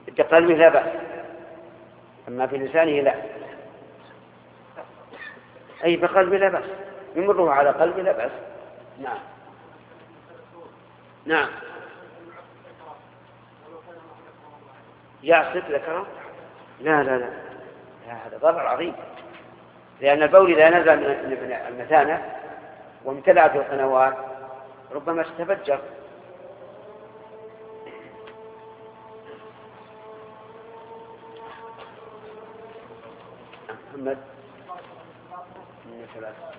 بقلبه لا بأس، أما في لسانه لا. أي بقلبه لا بأس، يمره على قلبه لا بأس. نعم نعم. يعصب ذكره؟ لا لا لا، هذا ضرر عظيم، لأن البول إذا نزل من المثانة وامتلأت القنوات ربما تتفجر. محمد